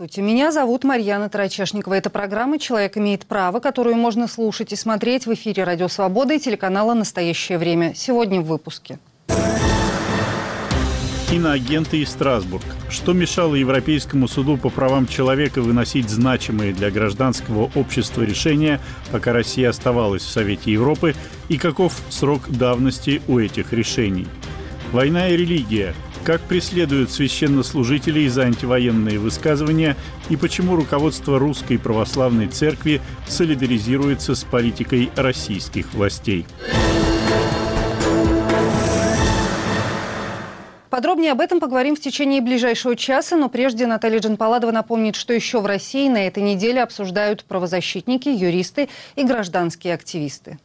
Здравствуйте, меня зовут Марьяна Тарачешникова. Это программа «Человек имеет право», которую можно слушать и смотреть в эфире «Радио Свобода» и телеканала «Настоящее время». Сегодня в выпуске. Иноагенты и Страсбург. Что мешало Европейскому суду по правам человека выносить значимые для гражданского общества решения, пока Россия оставалась в Совете Европы, и каков срок давности у этих решений? Война и религия. Как преследуют священнослужителей за антивоенные высказывания и почему руководство Русской Православной Церкви солидаризируется с политикой российских властей? Подробнее об этом поговорим в течение ближайшего часа, но прежде Наталья Джанпаладова напомнит, что еще в России на этой неделе обсуждают правозащитники, юристы и гражданские активисты.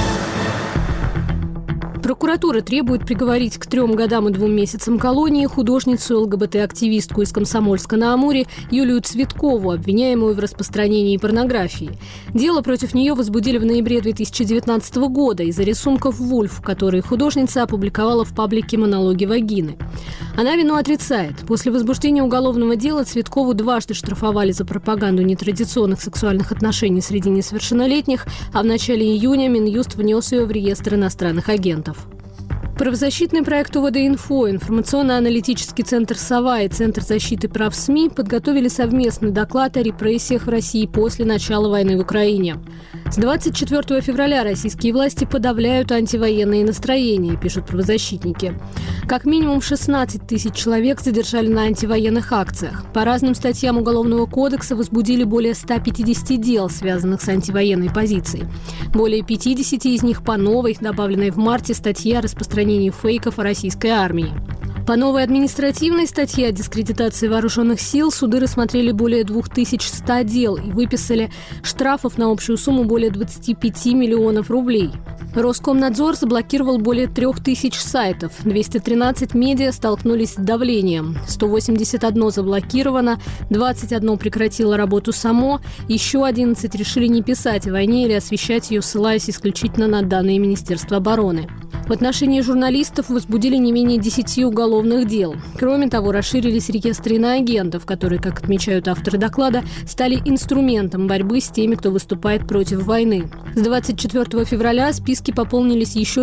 Прокуратура требует приговорить к 3 годам и 2 месяцам колонии художницу ЛГБТ-активистку из Комсомольска-на-Амуре Юлию Цветкову, обвиняемую в распространении порнографии. Дело против нее возбудили в ноябре 2019 года из-за рисунков «Вульф», которые художница опубликовала в паблике «Монологи вагины». Она вину отрицает. После возбуждения уголовного дела Цветкову дважды штрафовали за пропаганду нетрадиционных сексуальных отношений среди несовершеннолетних, а в начале июня Минюст внес ее в реестр иностранных агентов. Правозащитный проект УВД-Инфо, информационно-аналитический центр «Сова» и Центр защиты прав СМИ подготовили совместный доклад о репрессиях в России после начала войны в Украине. С 24 февраля российские власти подавляют антивоенные настроения, пишут правозащитники. Как минимум 16 тысяч человек задержали на антивоенных акциях. По разным статьям Уголовного кодекса возбудили более 150 дел, связанных с антивоенной позицией. Более 50 из них по новой, добавленной в марте, статье о распространении фейков о российской армии. По новой административной статье о дискредитации вооруженных сил суды рассмотрели более 2100 дел и выписали штрафов на общую сумму более 25 миллионов рублей. Роскомнадзор заблокировал более 3000 сайтов. 213 медиа столкнулись с давлением. 181 заблокировано, 21 прекратило работу само, еще 11 решили не писать о войне или освещать ее, ссылаясь исключительно на данные Министерства обороны. В отношении журналистов возбудили не менее 10 уголовных дел. Кроме того, расширились реестры иноагентов, которые, как отмечают авторы доклада, стали инструментом борьбы с теми, кто выступает против войны. С 24 февраля списки пополнились еще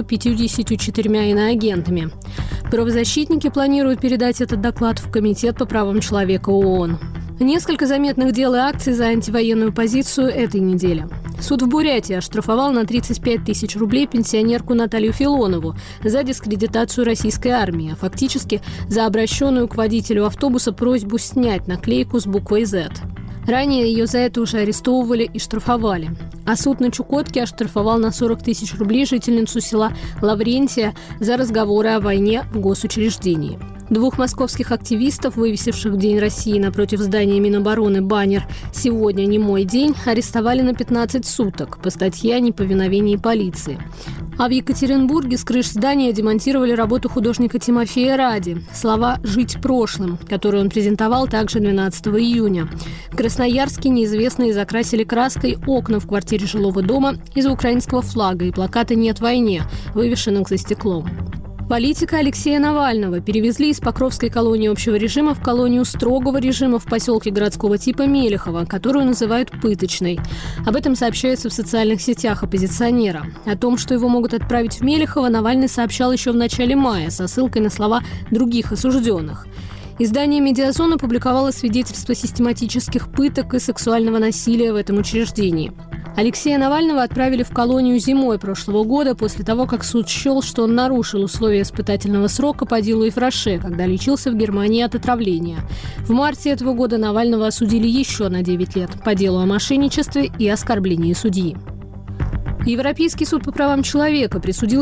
54 иноагентами. Правозащитники планируют передать этот доклад в Комитет по правам человека ООН. Несколько заметных дел и акций за антивоенную позицию этой недели. Суд в Бурятии оштрафовал на 35 тысяч рублей пенсионерку Наталью Филонову за дискредитацию российской армии, а фактически за обращенную к водителю автобуса просьбу снять наклейку с буквой «Z». Ранее ее за это уже арестовывали и штрафовали. А суд на Чукотке оштрафовал на 40 тысяч рублей жительницу села Лаврентия за разговоры о войне в госучреждении. 2 московских активистов, вывесивших в День России напротив здания Минобороны баннер «Сегодня не мой день», арестовали на 15 суток по статье о неповиновении полиции. А в Екатеринбурге с крыш здания демонтировали работу художника Тимофея Ради «Слова «Жить прошлым», которую он презентовал также 12 июня. В Красноярске неизвестные закрасили краской окна в квартире жилого дома из-за украинского флага и плаката «Нет войне», вывешенных за стеклом. Политика Алексея Навального перевезли из Покровской колонии общего режима в колонию строгого режима в поселке городского типа Мелехово, которую называют пыточной. Об этом сообщается в социальных сетях оппозиционера. О том, что его могут отправить в Мелехово, Навальный сообщал еще в начале мая со ссылкой на слова других осужденных. Издание «Медиазон» опубликовало свидетельства систематических пыток и сексуального насилия в этом учреждении. Алексея Навального отправили в колонию зимой прошлого года после того, как суд счел, что он нарушил условия испытательного срока по делу Ифраше, когда лечился в Германии от отравления. В марте этого года Навального осудили еще на 9 лет по делу о мошенничестве и оскорблении судьи. Европейский суд по правам человека присудил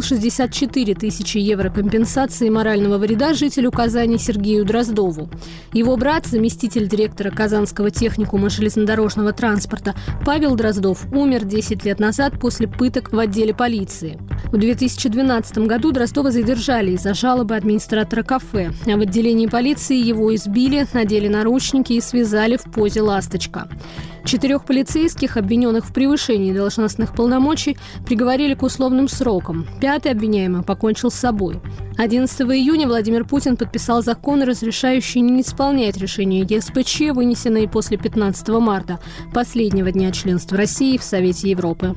64 тысячи евро компенсации морального вреда жителю Казани Сергею Дроздову. Его брат, заместитель директора Казанского техникума железнодорожного транспорта Павел Дроздов, умер 10 лет назад после пыток в отделе полиции. В 2012 году Дроздова задержали из-за жалобы администратора кафе, а в отделении полиции его избили, надели наручники и связали в позе «ласточка». 4 полицейских, обвиненных в превышении должностных полномочий, приговорили к условным срокам. 5-й обвиняемый покончил с собой. 11 июня Владимир Путин подписал закон, разрешающий не исполнять решение ЕСПЧ, вынесенные после 15 марта, последнего дня членства России в Совете Европы.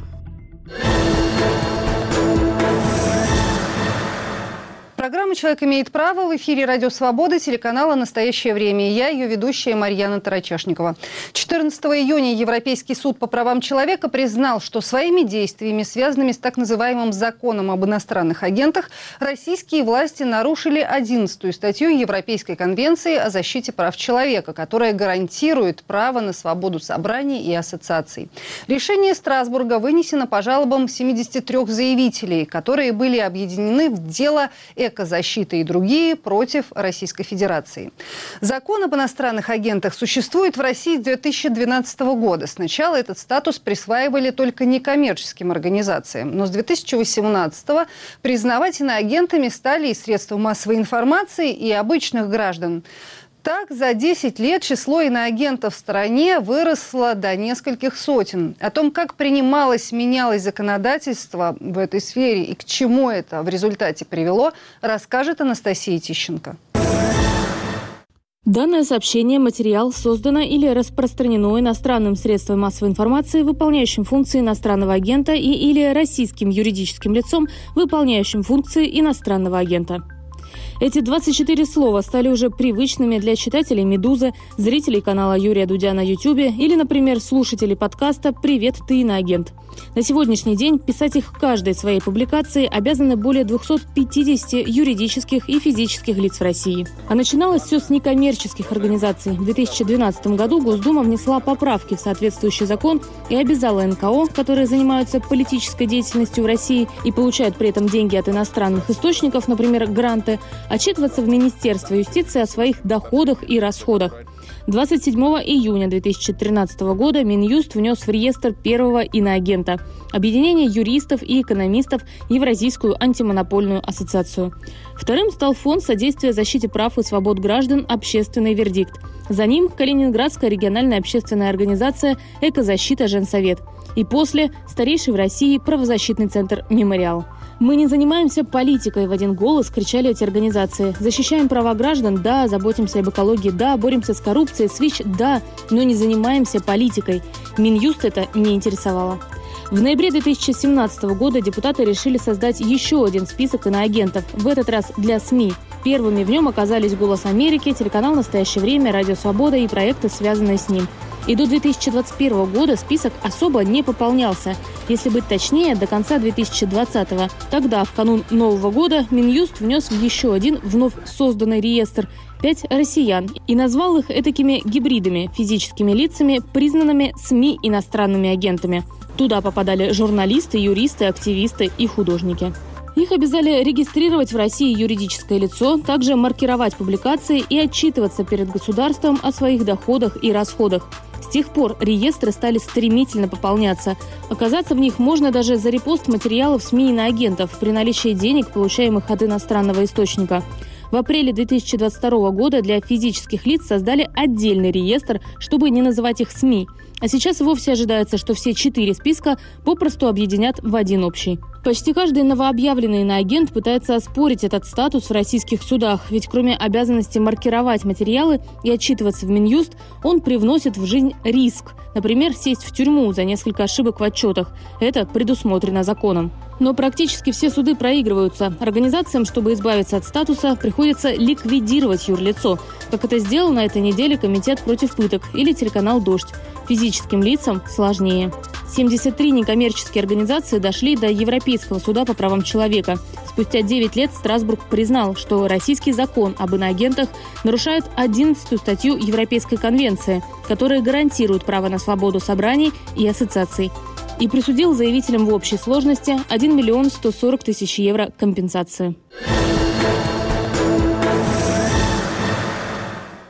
Программа «Человек имеет право» в эфире «Радио Свобода», телеканала «Настоящее время». Я ее ведущая Марьяна Тарачешникова. 14 июня Европейский суд по правам человека признал, что своими действиями, связанными с так называемым законом об иностранных агентах, российские власти нарушили 11-ю статью Европейской конвенции о защите прав человека, которая гарантирует право на свободу собраний и ассоциаций. Решение Страсбурга вынесено по жалобам 73 заявителей, которые были объединены в дело «Экозащита» и другие против Российской Федерации. Закон об иностранных агентах существует в России с 2012 года. Сначала этот статус присваивали только некоммерческим организациям. Но с 2018 признавать иноагентами стали и средства массовой информации, и обычных граждан. Так, за 10 лет число иноагентов в стране выросло до нескольких сотен. О том, как менялось законодательство в этой сфере и к чему это в результате привело, расскажет Анастасия Тищенко. Данное сообщение, материал создано или распространено иностранным средством массовой информации, выполняющим функции иностранного агента или российским юридическим лицом, выполняющим функции иностранного агента. Эти 24 слова стали уже привычными для читателей «Медузы», зрителей канала Юрия Дудя на Ютубе или, например, слушателей подкаста «Привет, ты иноагент». На сегодняшний день писать их в каждой своей публикации обязаны более 250 юридических и физических лиц в России. А начиналось все с некоммерческих организаций. В 2012 году Госдума внесла поправки в соответствующий закон и обязала НКО, которые занимаются политической деятельностью в России и получают при этом деньги от иностранных источников, например, гранты, отчитываться в Министерство юстиции о своих доходах и расходах. 27 июня 2013 года Минюст внес в реестр первого иноагента – объединение юристов и экономистов Евразийскую антимонопольную ассоциацию. Вторым стал Фонд содействия защите прав и свобод граждан «Общественный вердикт». За ним – Калининградская региональная общественная организация «Экозащита Женсовет». И после – старейший в России правозащитный центр «Мемориал». «Мы не занимаемся политикой», — в один голос кричали эти организации. «Защищаем права граждан, да, заботимся об экологии, да, боремся с коррупцией, с ВИЧ, да, но не занимаемся политикой». Минюст это не интересовало. В ноябре 2017 года депутаты решили создать еще один список иноагентов, в этот раз для СМИ. Первыми в нем оказались «Голос Америки», телеканал «Настоящее время», «Радио Свобода» и проекты, связанные с ним. И до 2021 года список особо не пополнялся. Если быть точнее, до конца 2020-го. Тогда, в канун Нового года, Минюст внес в еще один вновь созданный реестр 5 россиян и назвал их этакими гибридами, физическими лицами, признанными СМИ иностранными агентами. Туда попадали журналисты, юристы, активисты и художники. Их обязали регистрировать в России юридическое лицо, также маркировать публикации и отчитываться перед государством о своих доходах и расходах. С тех пор реестры стали стремительно пополняться. Оказаться в них можно даже за репост материалов СМИ иноагентов при наличии денег, получаемых от иностранного источника. В апреле 2022 года для физических лиц создали отдельный реестр, чтобы не называть их СМИ. А сейчас вовсе ожидается, что все 4 списка попросту объединят в один общий. Почти каждый новообъявленный иноагент пытается оспорить этот статус в российских судах, ведь кроме обязанности маркировать материалы и отчитываться в Минюст, он привносит в жизнь риск. Например, сесть в тюрьму за несколько ошибок в отчетах. Это предусмотрено законом. Но практически все суды проигрываются. Организациям, чтобы избавиться от статуса, приходится ликвидировать юрлицо. Как это сделал на этой неделе Комитет против пыток или телеканал «Дождь». Физическим лицам сложнее. 73 некоммерческие организации дошли до Европейского суда по правам человека. Спустя 9 лет Страсбург признал, что российский закон об иноагентах нарушает 11-ю статью Европейской конвенции, которая гарантирует право на свободу собраний и ассоциаций. И присудил заявителям в общей сложности 1 миллион 140 тысяч евро компенсации.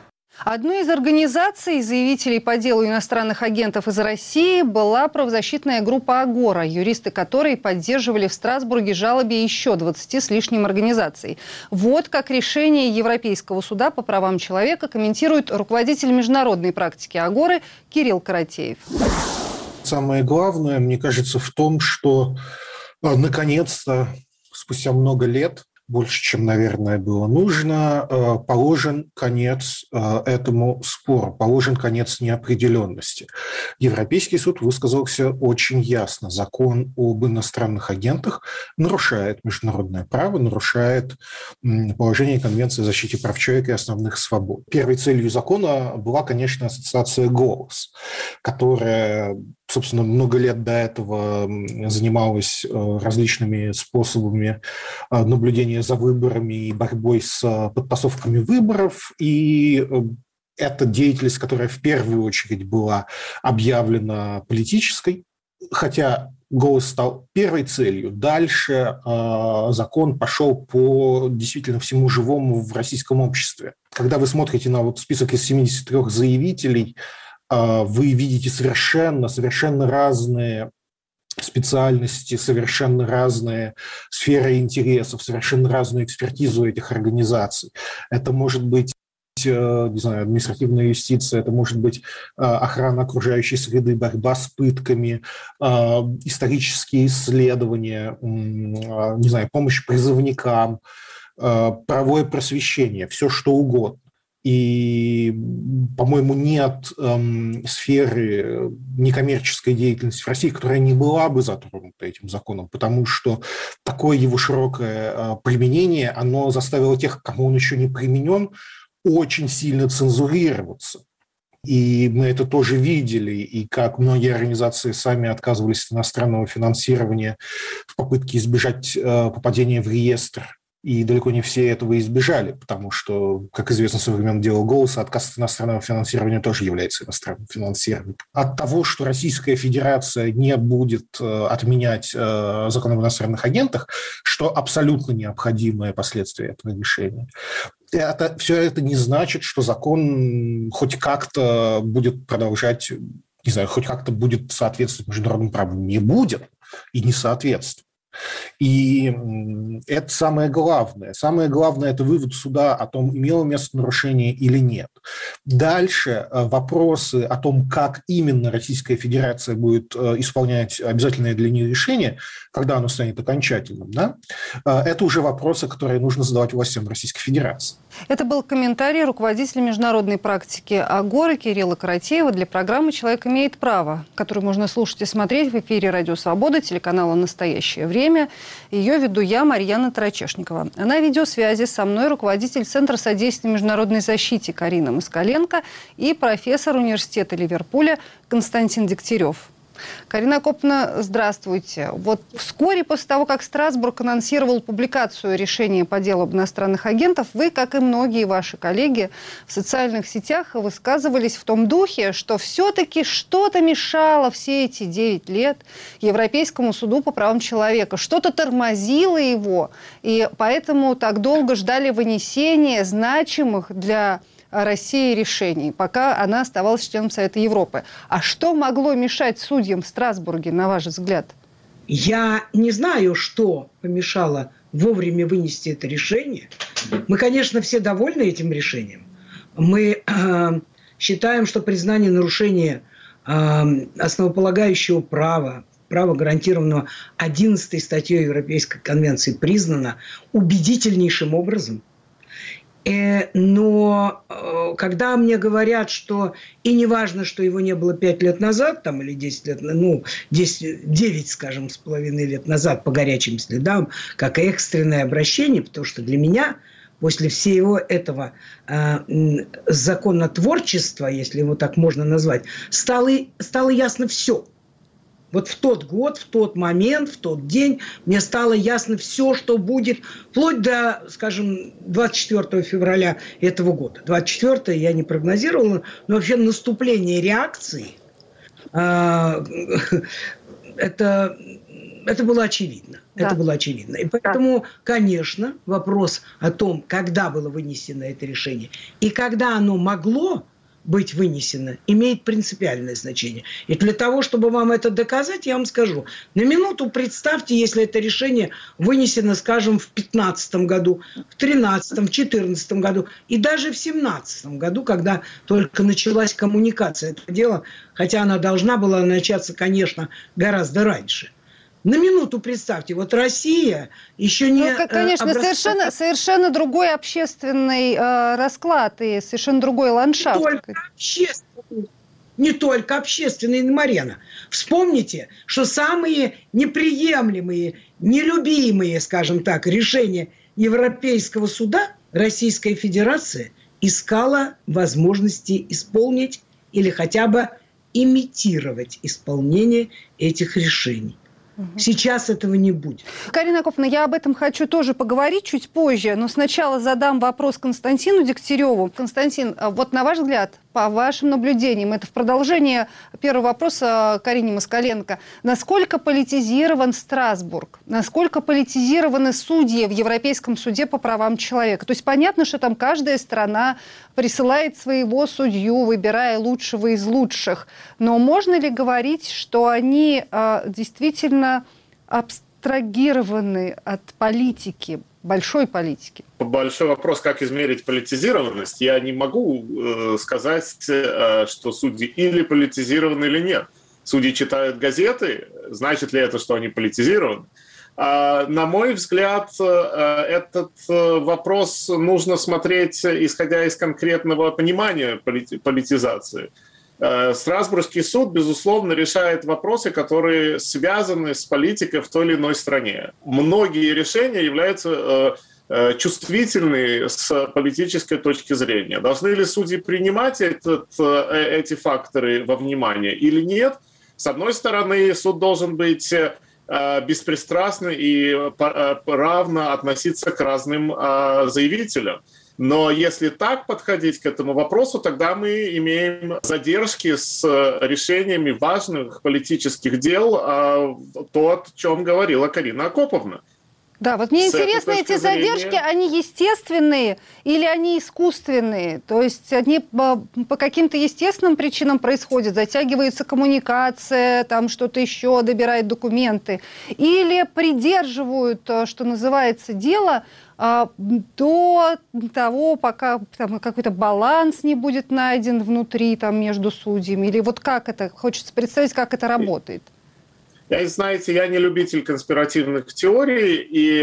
Одной из организаций, заявителей по делу иностранных агентов из России, была правозащитная группа «Агора», юристы которой поддерживали в Страсбурге жалобе еще 20 с лишним организаций. Вот как решение Европейского суда по правам человека комментирует руководитель международной практики «Агоры» Кирилл Каратеев. Самое главное, мне кажется, в том, что наконец-то, спустя много лет, больше, чем, наверное, было нужно, положен конец этому спору, положен конец неопределенности. Европейский суд высказался очень ясно. Закон об иностранных агентах нарушает международное право, нарушает положение Конвенции о защите прав человека и основных свобод. Первой целью закона была, конечно, ассоциация «Голос», которая, собственно, много лет до этого занималась различными способами наблюдения за выборами и борьбой с подтасовками выборов. И это деятельность, которая в первую очередь была объявлена политической, хотя «Голос» стал первой целью. Дальше закон пошел по действительно всему живому в российском обществе. Когда вы смотрите на список из 73 заявителей, вы видите совершенно разные специальности, совершенно разные сферы интересов, совершенно разную экспертизу этих организаций. Это может быть, не знаю, административная юстиция, это может быть охрана окружающей среды, борьба с пытками, исторические исследования, не знаю, помощь призывникам, правовое просвещение, все что угодно. И, по-моему, нет сферы некоммерческой деятельности в России, которая не была бы затронута этим законом, потому что такое его широкое применение, оно заставило тех, кому он еще не применен, очень сильно цензурироваться. И мы это тоже видели, и как многие организации сами отказывались от иностранного финансирования в попытке избежать попадения в реестр. И далеко не все этого избежали, потому что, как известно, со времен дела «Голоса» отказ от иностранного финансирования тоже является иностранным финансированием. От того, что Российская Федерация не будет отменять закон об иностранных агентах, что абсолютно необходимое последствие этого решения, все это не значит, что закон хоть как-то будет продолжать, не знаю, хоть как-то будет соответствовать международному праву. Не будет и не соответствует. И это самое главное. Самое главное – это вывод суда о том, имело место нарушение или нет. Дальше вопросы о том, как именно Российская Федерация будет исполнять обязательное для нее решение, когда оно станет окончательным, да, это уже вопросы, которые нужно задавать властям Российской Федерации. Это был комментарий руководителя международной практики «Агоры» Кирилла Каратеева для программы «Человек имеет право», которую можно слушать и смотреть в эфире «Радио Свобода», телеканала «Настоящее время». Ее веду я, Марьяна Тарачешникова. На видеосвязи со мной руководитель Центра содействия международной защите Карина Москаленко и профессор университета Ливерпуля Константин Дегтярев. Карина Акоповна, здравствуйте. Вот вскоре после того, как Страсбург анонсировал публикацию решения по делу об иностранных агентах, вы, как и многие ваши коллеги в социальных сетях, высказывались в том духе, что все-таки что-то мешало все эти 9 лет Европейскому суду по правам человека, что-то тормозило его, и поэтому так долго ждали вынесения значимых для России решений, пока она оставалась членом Совета Европы. А что могло мешать судьям в Страсбурге, на ваш взгляд? Я не знаю, что помешало вовремя вынести это решение. Мы, конечно, все довольны этим решением. Мы считаем, что признание нарушения основополагающего права, гарантированного 11 статьей Европейской конвенции, признано убедительнейшим образом. Но когда мне говорят, что и не важно, что его не было 5 лет назад, там, или 10 лет, 9, скажем, с половиной лет назад по горячим следам, как экстренное обращение, потому что для меня после всего этого законотворчества, если его так можно назвать, стало ясно все. Вот в тот год, в тот момент, в тот день мне стало ясно все, что будет, вплоть до, скажем, 24 февраля этого года. 24 я не прогнозировала, но вообще наступление реакции это Это было очевидно. Да. Это было очевидно. И поэтому, конечно, вопрос о том, когда было вынесено это решение и когда оно могло быть вынесено, имеет принципиальное значение. И для того, чтобы вам это доказать, я вам скажу. На минуту представьте, если это решение вынесено, скажем, в 2015 году, в 2013, в 2014 году и даже в 2017 году, когда только началась коммуникация этого дела, хотя она должна была начаться, конечно, гораздо раньше. На минуту представьте, вот Россия еще не... конечно, совершенно другой общественный расклад и совершенно другой ландшафт. Не только общественный, Марьяна. Вспомните, что самые неприемлемые, нелюбимые, скажем так, решения Европейского суда Российская Федерация искала возможности исполнить или хотя бы имитировать исполнение этих решений. Сейчас этого не будет. Карина Акоповна, я об этом хочу тоже поговорить чуть позже, но сначала задам вопрос Константину Дегтяреву. Константин, вот на ваш взгляд, по вашим наблюдениям, это в продолжение первого вопроса Карине Москаленко, насколько политизирован Страсбург, насколько политизированы судьи в Европейском суде по правам человека? То есть понятно, что там каждая страна присылает своего судью, выбирая лучшего из лучших, но можно ли говорить, что они действительно абстрагированы от политики, большой политики? Большой вопрос, как измерить политизированность. Я не могу сказать, что судьи или политизированы, или нет. Судьи читают газеты, значит ли это, что они политизированы? На мой взгляд, этот вопрос нужно смотреть, исходя из конкретного понимания политизации. Страсбургский суд, безусловно, решает вопросы, которые связаны с политикой в той или иной стране. Многие решения являются чувствительны с политической точки зрения. Должны ли судьи принимать эти факторы во внимание или нет? С одной стороны, суд должен быть беспристрастный и равно относиться к разным заявителям. Но если так подходить к этому вопросу, тогда мы имеем задержки с решениями важных политических дел, то, о чем говорила Карина Акоповна. Да, вот мне интересно, эти задержки, они естественные или они искусственные? То есть они по каким-то естественным причинам происходят, затягивается коммуникация, там что-то еще, добирают документы, или придерживают, что называется, дело до того, пока там какой-то баланс не будет найден внутри, там, между судьями? Или вот как это, хочется представить, как это работает? Знаете, я не любитель конспиративных теорий, и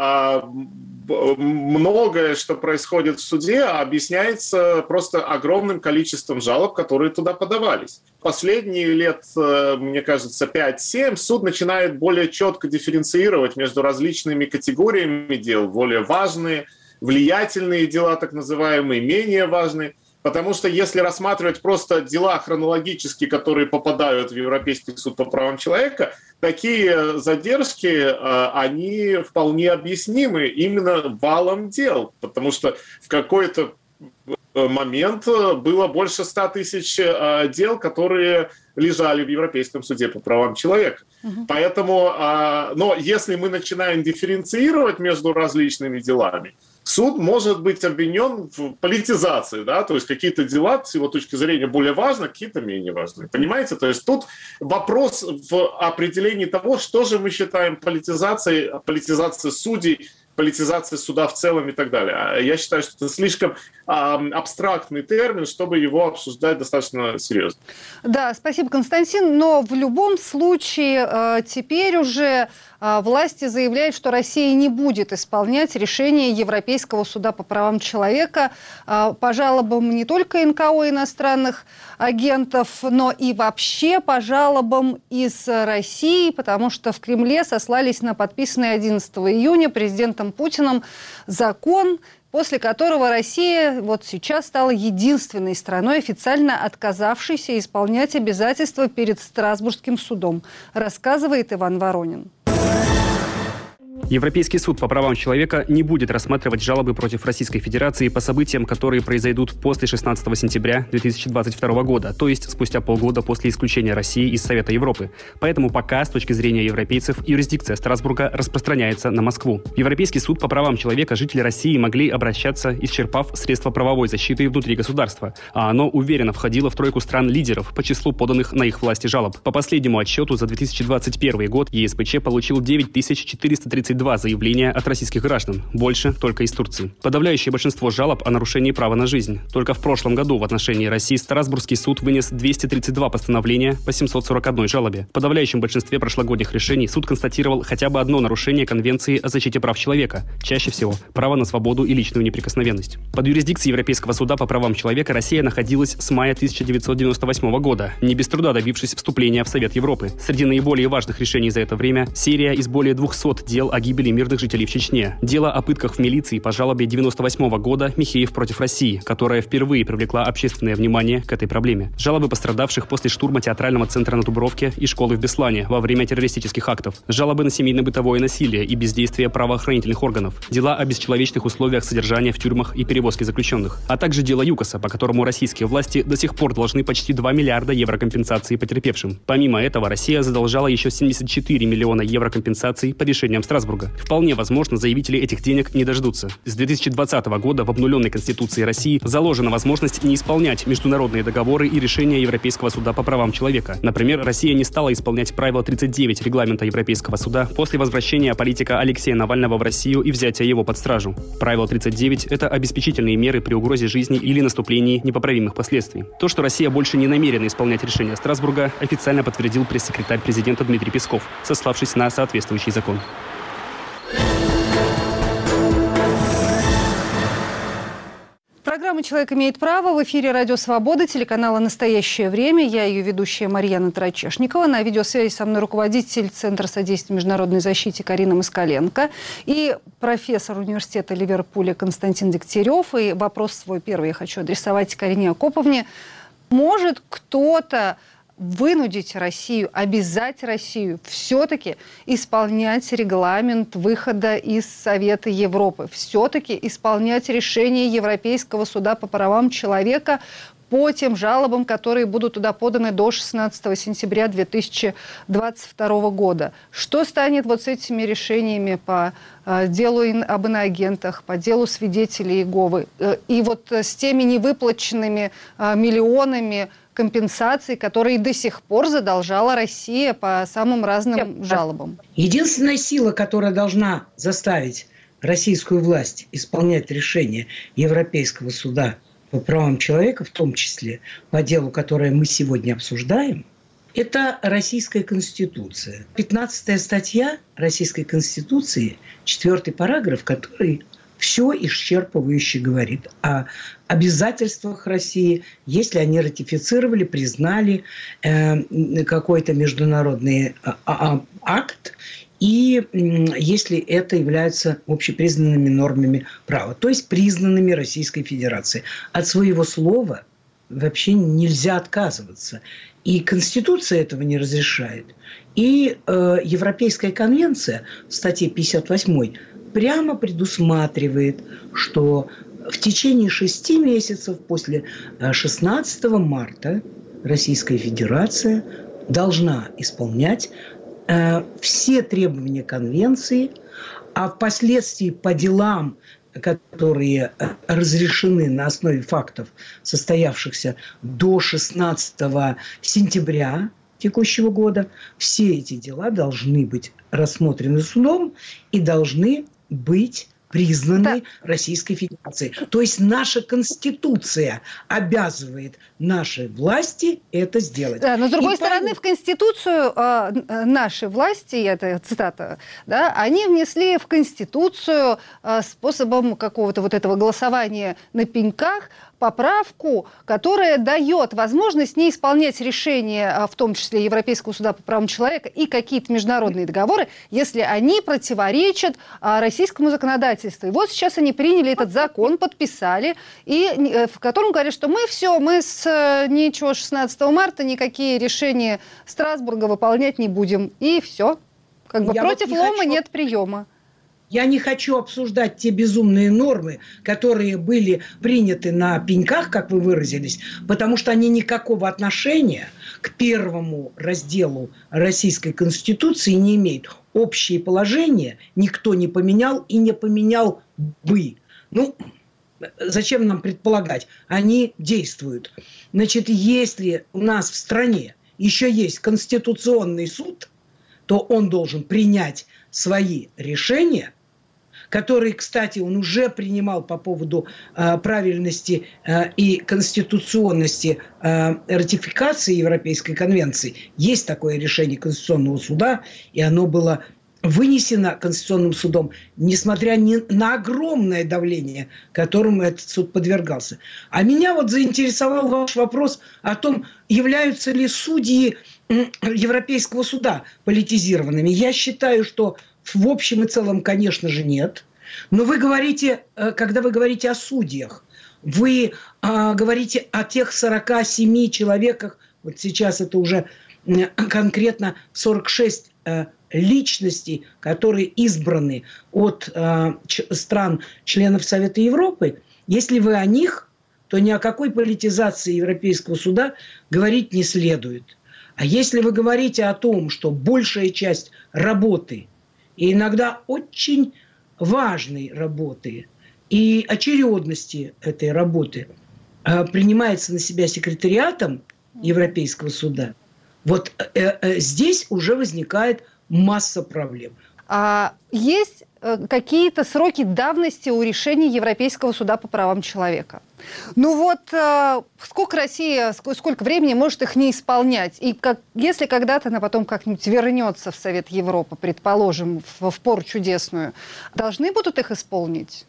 многое, что происходит в суде, объясняется просто огромным количеством жалоб, которые туда подавались. Последние лет, мне кажется, 5-7 суд начинает более четко дифференцировать между различными категориями дел, более важные, влиятельные дела, так называемые, менее важные. Потому что если рассматривать просто дела хронологически, которые попадают в Европейский суд по правам человека, такие задержки, они вполне объяснимы именно валом дел. Потому что в какой-то момент было больше 100 тысяч дел, которые лежали в Европейском суде по правам человека. Поэтому, но если мы начинаем дифференцировать между различными делами, суд может быть обвинен в политизации, да, то есть какие-то дела с его точки зрения более важны, какие-то менее важны. Понимаете? То есть тут вопрос в определении того, что же мы считаем политизацией судей, политизации суда в целом и так далее. Я считаю, что это слишком абстрактный термин, чтобы его обсуждать достаточно серьезно. Да, спасибо, Константин. Но в любом случае теперь уже власти заявляют, что Россия не будет исполнять решение Европейского суда по правам человека по жалобам не только НКО иностранных агентов, но и вообще по жалобам из России, потому что в Кремле сослались на подписанный 11 июня президентом Путиным закон, после которого Россия вот сейчас стала единственной страной, официально отказавшейся исполнять обязательства перед Страсбургским судом, рассказывает Иван Воронин. Европейский суд по правам человека не будет рассматривать жалобы против Российской Федерации по событиям, которые произойдут после 16 сентября 2022 года, то есть спустя полгода после исключения России из Совета Европы. Поэтому пока, с точки зрения европейцев, юрисдикция Страсбурга распространяется на Москву. В Европейский суд по правам человека жители России могли обращаться, исчерпав средства правовой защиты внутри государства, а оно уверенно входило в тройку стран-лидеров по числу поданных на их власти жалоб. По последнему отчету за 2021 год ЕСПЧ получил 9432 заявления от российских граждан, больше только из Турции. Подавляющее большинство жалоб о нарушении права на жизнь. Только в прошлом году в отношении России Страсбургский суд вынес 232 постановления по 741 жалобе. В подавляющем большинстве прошлогодних решений суд констатировал хотя бы одно нарушение Конвенции о защите прав человека, чаще всего право на свободу и личную неприкосновенность. Под юрисдикцией Европейского суда по правам человека Россия находилась с мая 1998 года, не без труда добившись вступления в Совет Европы. Среди наиболее важных решений за это время серия из более 200 дел о гибели мирных жителей в Чечне, дело о пытках в милиции по жалобе 1998 года Михеев против России, которая впервые привлекла общественное внимание к этой проблеме, жалобы пострадавших после штурма театрального центра на Дубровке и школы в Беслане во время террористических актов, жалобы на семейно-бытовое насилие и бездействие правоохранительных органов, дела о бесчеловечных условиях содержания в тюрьмах и перевозки заключенных, а также дело ЮКОСа, по которому российские власти до сих пор должны почти 2 миллиарда евро компенсации потерпевшим. Помимо этого, Россия задолжала еще 74 миллиона евро компенсаций по решениям Страсбурга. Вполне возможно, заявители этих денег не дождутся. С 2020 года в обнуленной Конституции России заложена возможность не исполнять международные договоры и решения Европейского суда по правам человека. Например, Россия не стала исполнять правило 39 регламента Европейского суда после возвращения политика Алексея Навального в Россию и взятия его под стражу. Правило 39 – это обеспечительные меры при угрозе жизни или наступлении непоправимых последствий. То, что Россия больше не намерена исполнять решение Страсбурга, официально подтвердил пресс-секретарь президента Дмитрий Песков, сославшись на соответствующий закон. Программа «Человек имеет право» в эфире «Радио Свобода», телеканала «Настоящее время». Я ее ведущая Марьяна Тарачешникова. На видеосвязи со мной руководитель Центра содействия международной защите Карина Москаленко и профессор университета Ливерпуля Константин Дегтярев. И вопрос свой первый я хочу адресовать Карине Акоповне. Может кто-то вынудить Россию, обязать Россию все-таки исполнять регламент выхода из Совета Европы, все-таки исполнять решение Европейского суда по правам человека по тем жалобам, которые будут туда поданы до 16 сентября 2022 года. Что станет вот с этими решениями по делу об иноагентах, по делу свидетелей Иеговы и вот с теми невыплаченными миллионами компенсаций, которые до сих пор задолжала Россия по самым разным жалобам? Единственная сила, которая должна заставить российскую власть исполнять решение Европейского суда по правам человека, в том числе по делу, которое мы сегодня обсуждаем, это Российская Конституция. 15-я статья Российской Конституции, 4-й параграф, который все исчерпывающе говорит о обязательствах России, если они ратифицировали, признали какой-то международный акт, и если это является общепризнанными нормами права, то есть признанными Российской Федерацией. От своего слова вообще нельзя отказываться. И Конституция этого не разрешает. И Европейская конвенция в статье 58 прямо предусматривает, что в течение 6 месяцев после 16 марта Российская Федерация должна исполнять все требования конвенции, а впоследствии по делам, которые разрешены на основе фактов, состоявшихся до 16 сентября текущего года, все эти дела должны быть рассмотрены судом и должны быть признаны Российской Федерацией. То есть наша Конституция обязывает наши власти это сделать. Да, но с другой стороны, в Конституцию наши власти, это цитата, да, они внесли в Конституцию способом какого-то вот этого голосования на пеньках поправку, которая дает возможность не исполнять решения, в том числе Европейского суда по правам человека и какие-то международные договоры, если они противоречат российскому законодательству. И вот сейчас они приняли этот закон, подписали, и в котором говорят, что мы с ничего 16 марта никакие решения Страсбурга выполнять не будем. И все. Как бы против лома нет приема. Я не хочу обсуждать те безумные нормы, которые были приняты на пеньках, как вы выразились, потому что они никакого отношения к первому разделу Российской Конституции не имеют. Общие положения никто не поменял и не поменял бы. Ну, зачем нам предполагать? Они действуют. Значит, если у нас в стране еще есть Конституционный суд, то он должен принять свои решения, которые, кстати, он уже принимал по поводу правильности и конституционности ратификации Европейской конвенции. Есть такое решение Конституционного суда, и оно было вынесено Конституционным судом, несмотря на огромное давление, которому этот суд подвергался. А меня вот заинтересовал ваш вопрос о том, являются ли судьи Европейского суда политизированными. Я считаю, что в общем и целом, конечно же, нет. Но вы говорите, когда вы говорите о судьях, вы говорите о тех 47 человеках, вот сейчас это уже конкретно 46 личностей, которые избраны от стран членов Совета Европы. Если вы о них, то ни о какой политизации Европейского суда говорить не следует. А если вы говорите о том, что большая часть работы и иногда очень важной работы и очередности этой работы принимается на себя секретариатом Европейского суда, вот здесь уже возникает масса проблем. А есть какие-то сроки давности у решений Европейского суда по правам человека? Ну вот, сколько Россия, сколько времени может их не исполнять? И если когда-то она потом как-нибудь вернется в Совет Европы, предположим, в пору чудесную, должны будут их исполнить?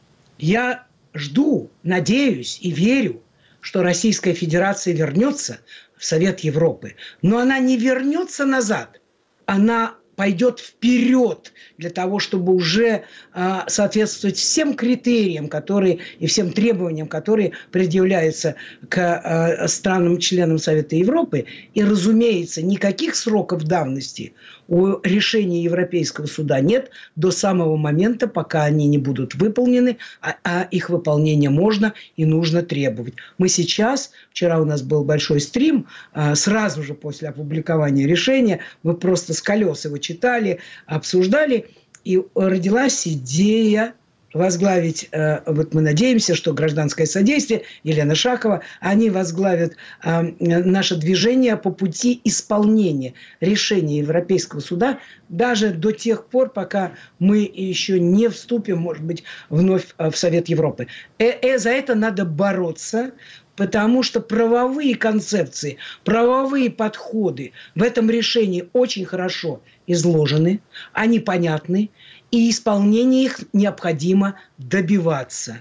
Я жду, надеюсь и верю, что Российская Федерация вернется в Совет Европы. Но она не вернется назад, она пойдет вперед для того, чтобы уже соответствовать всем критериям, которые и всем требованиям, которые предъявляются к странам-членам Совета Европы. И, разумеется, никаких сроков давности у решений Европейского суда нет до самого момента, пока они не будут выполнены, а их выполнение можно и нужно требовать. Мы сейчас, вчера у нас был большой стрим, сразу же после опубликования решения, мы просто с колес его читали, обсуждали, и родилась идея возглавить, вот мы надеемся, что гражданское содействие, Елена Шакова, они возглавят наше движение по пути исполнения решения Европейского суда даже до тех пор, пока мы еще не вступим, может быть, вновь в Совет Европы. За это надо бороться, потому что правовые концепции, правовые подходы в этом решении очень хорошо изложены, они понятны, и исполнение их необходимо добиваться.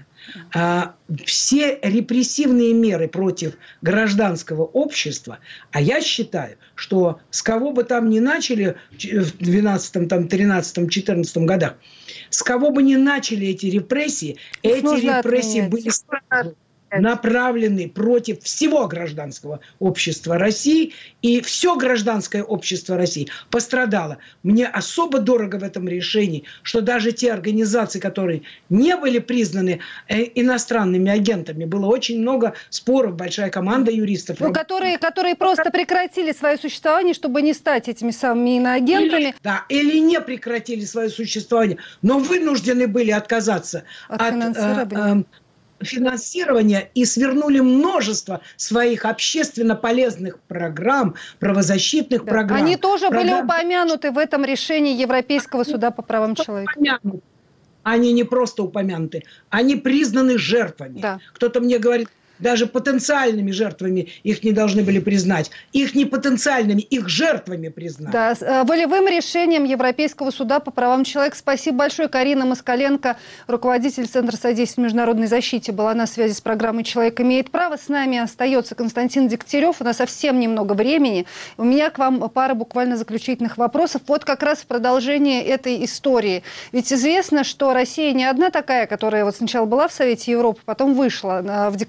Все репрессивные меры против гражданского общества, а я считаю, что с кого бы там ни начали в 2012, 2013, 2014 годах, с кого бы ни начали эти репрессии, были сразу направлены против всего гражданского общества России, и все гражданское общество России пострадало. Мне особо дорого в этом решении, что даже те организации, которые не были признаны иностранными агентами, было очень много споров, большая команда юристов. Ну, которые просто прекратили свое существование, чтобы не стать этими самыми иноагентами. Или не прекратили свое существование, но вынуждены были отказаться от финансирования и свернули множество своих общественно полезных программ, правозащитных программ. Они тоже были упомянуты в этом решении Европейского суда по правам человека. Они не просто упомянуты, они признаны жертвами. Да. Кто-то мне говорит, даже потенциальными жертвами их не должны были признать. Их не потенциальными, их жертвами признать. Да, с волевым решением Европейского суда по правам человека. Спасибо большое. Карина Москаленко, руководитель Центра содействия международной защите, была на связи с программой «Человек имеет право». С нами остается Константин Дегтярев. У нас совсем немного времени. У меня к вам пара буквально заключительных вопросов. Вот как раз в продолжение этой истории. Ведь известно, что Россия не одна такая, которая вот сначала была в Совете Европы, потом вышла. В декабре 1962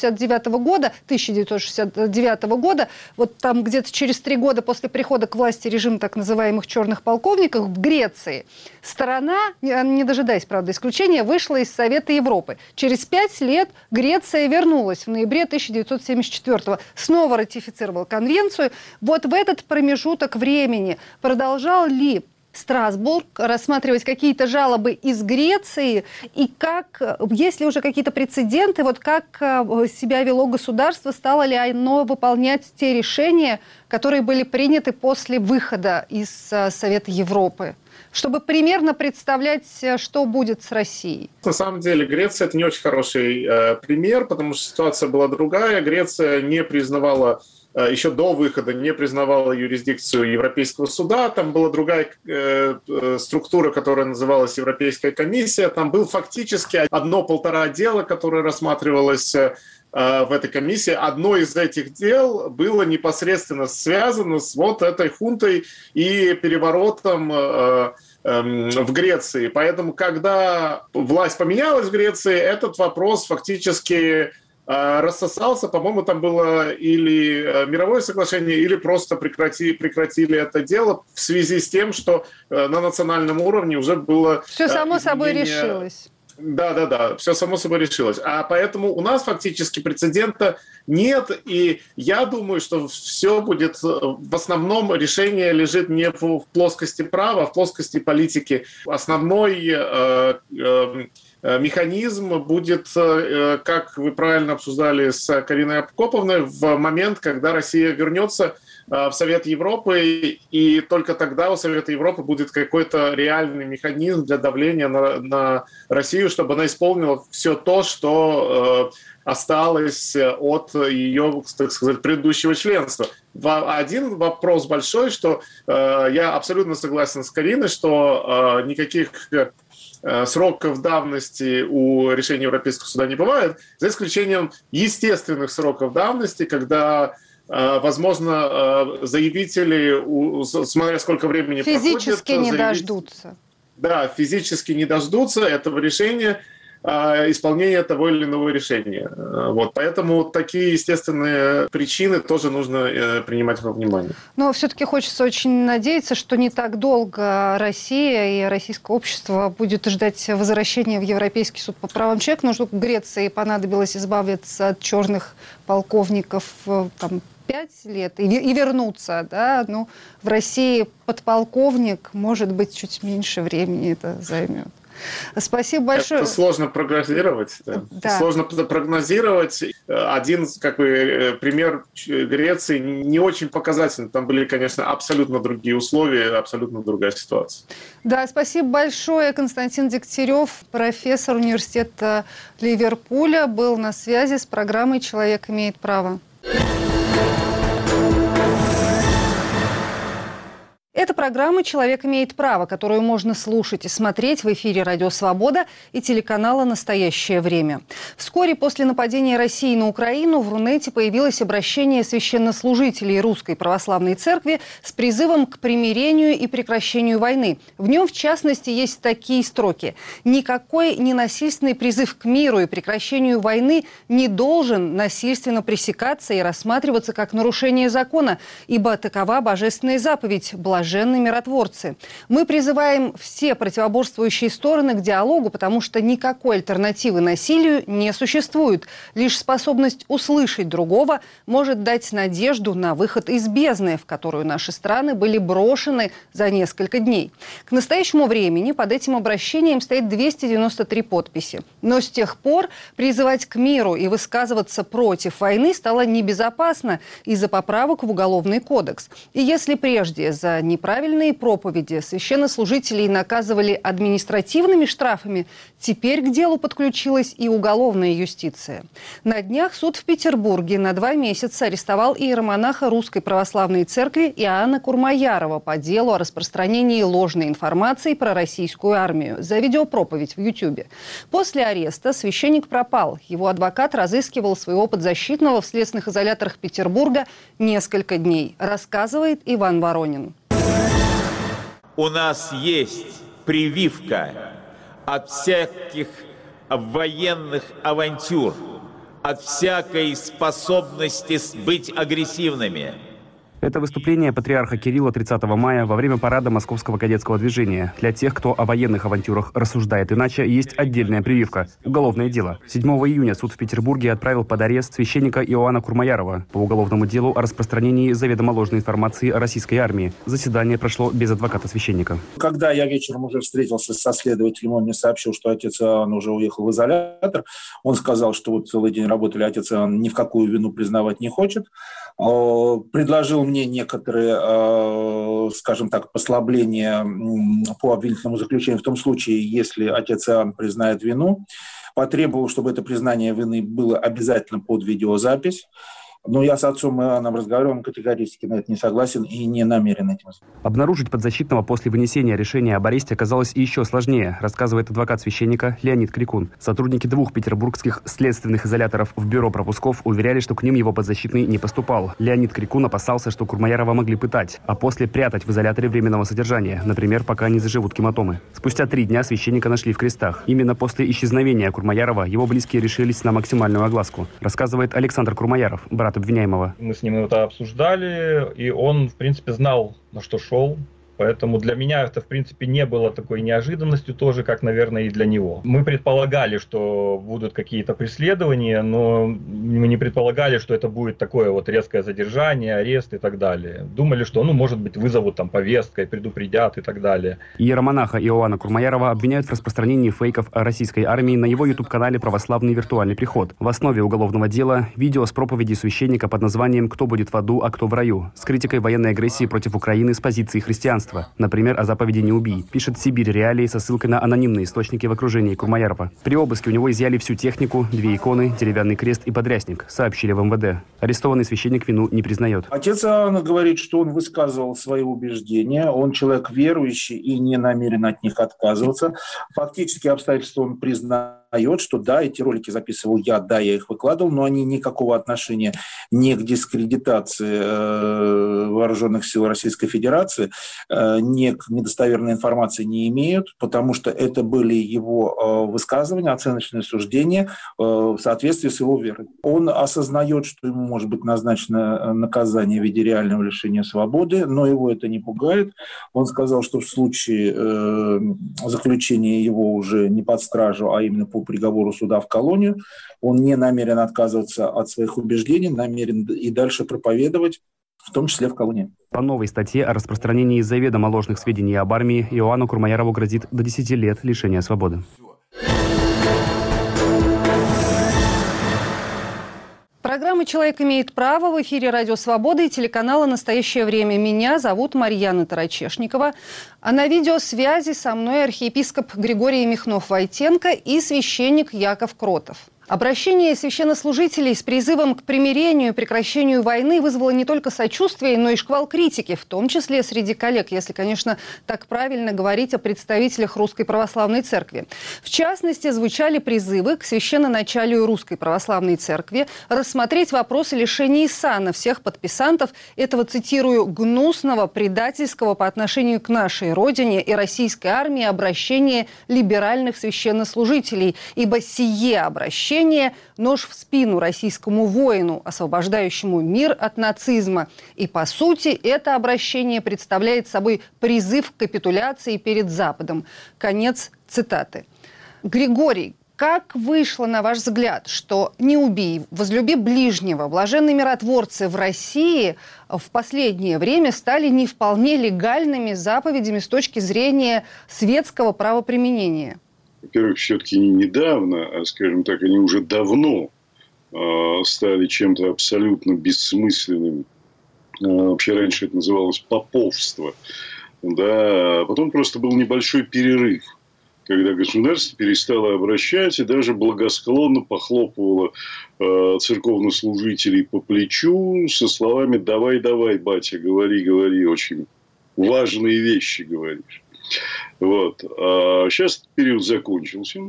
1969 года, вот там где-то через 3 года после прихода к власти режима так называемых черных полковников в Греции, страна, не дожидаясь, правда, исключения, вышла из Совета Европы. Через 5 лет Греция вернулась в ноябре 1974-го, снова ратифицировала конвенцию. Вот в этот промежуток времени продолжал ли Страсбург рассматривать какие-то жалобы из Греции, и как, есть ли уже какие-то прецеденты, вот как себя вело государство, стало ли оно выполнять те решения, которые были приняты после выхода из Совета Европы, чтобы примерно представлять, что будет с Россией? На самом деле Греция – это не очень хороший пример, потому что ситуация была другая. Греция не признавала, еще до выхода не признавала юрисдикцию Европейского суда. Там была другая структура, которая называлась Европейская комиссия. Там был фактически 1-1,5 дела, которое рассматривалось в этой комиссии. Одно из этих дел было непосредственно связано с вот этой хунтой и переворотом в Греции. Поэтому, когда власть поменялась в Греции, этот вопрос фактически рассосался. По-моему, там было или мировое соглашение, или просто прекратили это дело в связи с тем, что на национальном уровне уже было... Все само собой решилось. Да, все само собой решилось. А поэтому у нас фактически прецедента нет, и я думаю, что все будет, в основном решение лежит не в плоскости права, а в плоскости политики. Основной механизм будет, как вы правильно обсуждали с Кариной Акоповной, в момент, когда Россия вернется в Совет Европы, и только тогда у Совета Европы будет какой-то реальный механизм для давления на Россию, чтобы она исполнила все то, что осталось от ее, так сказать, предыдущего членства. Один вопрос большой, что я абсолютно согласен с Кариной, что никаких сроков давности у решения Европейского суда не бывает, за исключением естественных сроков давности, когда, возможно, заявители, смотря сколько времени физически не дождутся. Да, физически не дождутся этого решения, исполнения того или иного решения. Вот. Поэтому такие естественные причины тоже нужно принимать во внимание. Но все-таки хочется очень надеяться, что не так долго Россия и российское общество будет ждать возвращения в Европейский суд по правам человека. Но что Греции понадобилось избавиться от черных полковников 5 лет и вернуться, да, ну, в России подполковник, может быть, чуть меньше времени это займет. Спасибо большое. Это сложно прогнозировать. Да. Сложно прогнозировать. Один пример Греции не очень показательный. Там были, конечно, абсолютно другие условия, абсолютно другая ситуация. Да, спасибо большое. Константин Дегтярев, профессор университета Ливерпуля, был на связи с программой «Человек имеет право». Это программа «Человек имеет право», которую можно слушать и смотреть в эфире «Радио Свобода» и телеканала «Настоящее время». Вскоре после нападения России на Украину в Рунете появилось обращение священнослужителей Русской Православной Церкви с призывом к примирению и прекращению войны. В нем, в частности, есть такие строки: «Никакой ненасильственный призыв к миру и прекращению войны не должен насильственно пресекаться и рассматриваться как нарушение закона, ибо такова божественная заповедь – блаженные миротворцы». Мы призываем все противоборствующие стороны к диалогу, потому что никакой альтернативы насилию не существует. Лишь способность услышать другого может дать надежду на выход из бездны, в которую наши страны были брошены за несколько дней. К настоящему времени под этим обращением стоит 293 подписи. Но с тех пор призывать к миру и высказываться против войны стало небезопасно из-за поправок в Уголовный кодекс. И если прежде за неправильные проповеди священнослужителей наказывали административными штрафами, теперь к делу подключилась и уголовная юстиция. На днях суд в Петербурге на 2 месяца арестовал иеромонаха Русской Православной Церкви Иоанна Курмаярова по делу о распространении ложной информации про российскую армию за видеопроповедь в Ютьюбе. После ареста священник пропал. Его адвокат разыскивал своего подзащитного в следственных изоляторах Петербурга несколько дней, рассказывает Иван Воронин. У нас есть прививка от всяких военных авантюр, от всякой способности быть агрессивными. Это выступление патриарха Кирилла 30 мая во время парада Московского кадетского движения. Для тех, кто о военных авантюрах рассуждает иначе, есть отдельная прививка – уголовное дело. 7 июня суд в Петербурге отправил под арест священника Иоанна Курмаярова по уголовному делу о распространении заведомо ложной информации о российской армии. Заседание прошло без адвоката священника. Когда я вечером уже встретился со следователем, он мне сообщил, что отец Иоанн уже уехал в изолятор. Он сказал, что вот целый день работали, отец Иоанн ни в какую вину признавать не хочет. Предложил мне некоторые, скажем так, послабления по обвинительному заключению в том случае, если отец Иоанн признает вину. Потребовал, чтобы это признание вины было обязательно под видеозапись. Но я с отцом Иоанном разговаривал, он категорически на это не согласен и не намерен этим. Обнаружить подзащитного после вынесения решения об аресте оказалось еще сложнее, рассказывает адвокат священника Леонид Крикун. Сотрудники 2 петербургских следственных изоляторов в бюро пропусков уверяли, что к ним его подзащитный не поступал. Леонид Крикун опасался, что Курмаярова могли пытать, а после прятать в изоляторе временного содержания, например, пока не заживут гематомы. Спустя 3 дня священника нашли в крестах. Именно после исчезновения Курмаярова его близкие решились на максимальную огласку, рассказывает Александр Курмаяров, брат обвиняемого. Мы с ним это обсуждали, и он, в принципе, знал, на что шел. Поэтому для меня это, в принципе, не было такой неожиданностью тоже, как, наверное, и для него. Мы предполагали, что будут какие-то преследования, но мы не предполагали, что это будет такое вот резкое задержание, арест и так далее. Думали, что, может быть, вызовут там повесткой, предупредят и так далее. Иеромонаха Иоанна Курмаярова обвиняют в распространении фейков о российской армии на его YouTube-канале «Православный виртуальный приход». В основе уголовного дела видео с проповеди священника под названием «Кто будет в аду, а кто в раю», с критикой военной агрессии против Украины с позиции христианства. Например, о заповеди «Не убий», пишет «Сибирь Реалии» со ссылкой на анонимные источники в окружении Курмаярова. При обыске у него изъяли всю технику, 2 иконы, деревянный крест и подрясник, сообщили в МВД. Арестованный священник вину не признает. Отец Иоанн говорит, что он высказывал свои убеждения, он человек верующий и не намерен от них отказываться. Фактически обстоятельства он признает, что да, эти ролики записывал я, да, я их выкладывал, но они никакого отношения ни к дискредитации вооруженных сил Российской Федерации, ни к недостоверной информации не имеют, потому что это были его высказывания, оценочные суждения в соответствии с его верой. Он осознает, что ему может быть назначено наказание в виде реального лишения свободы, но его это не пугает. Он сказал, что в случае заключения его уже не под стражу, а именно по приговору суда в колонию, он не намерен отказываться от своих убеждений, намерен и дальше проповедовать, в том числе в колонии. По новой статье о распространении заведомо ложных сведений об армии Иоанну Курмаярову грозит до 10 лет лишения свободы. Программа «Человек имеет право» в эфире «Радио Свобода» и телеканала «Настоящее время». Меня зовут Марьяна Тарачешникова. А на видеосвязи со мной архиепископ Григорий Михнов-Войтенко и священник Яков Кротов. Обращение священнослужителей с призывом к примирению и прекращению войны вызвало не только сочувствие, но и шквал критики, в том числе среди коллег, если, конечно, так правильно говорить о представителях Русской Православной Церкви. В частности, звучали призывы к священноначалию Русской Православной Церкви рассмотреть вопросы лишения сана всех подписантов этого, цитирую, «гнусного, предательского по отношению к нашей Родине и российской армии обращения либеральных священнослужителей, ибо сие обращение нож в спину российскому воину, освобождающему мир от нацизма. И, по сути, это обращение представляет собой призыв к капитуляции перед Западом». Конец цитаты. Григорий, как вышло, на ваш взгляд, что «не убий, возлюби ближнего», блаженные миротворцы в России в последнее время стали не вполне легальными заповедями с точки зрения светского правоприменения? Во-первых, все-таки не недавно, а, скажем так, они уже давно стали чем-то абсолютно бессмысленным. Вообще раньше это называлось поповство. Да, а потом просто был небольшой перерыв, когда государство перестало обращать и даже благосклонно похлопывало церковнослужителей по плечу со словами «давай, давай, батя, говори, говори, очень важные вещи говоришь». Вот. А сейчас период закончился.